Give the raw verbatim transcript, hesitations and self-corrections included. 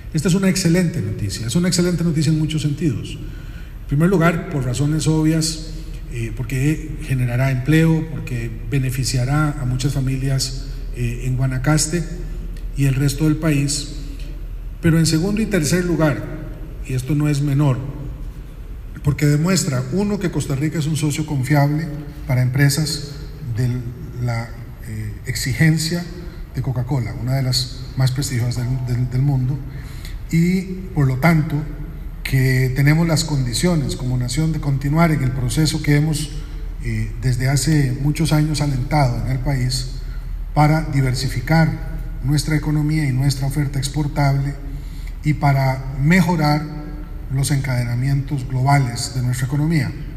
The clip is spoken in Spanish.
Esta es una excelente noticia, es una excelente noticia en muchos sentidos. En primer lugar, por razones obvias, eh, porque generará empleo, porque beneficiará a muchas familias eh, en Guanacaste y el resto del país. Pero en segundo y tercer lugar, y esto no es menor, porque demuestra, uno, que Costa Rica es un socio confiable para empresas de la eh, exigencia de Coca-Cola, una de las más prestigiosas del, del, del mundo, y por lo tanto que tenemos las condiciones como nación de continuar en el proceso que hemos eh, desde hace muchos años alentado en el país para diversificar nuestra economía y nuestra oferta exportable y para mejorar los encadenamientos globales de nuestra economía.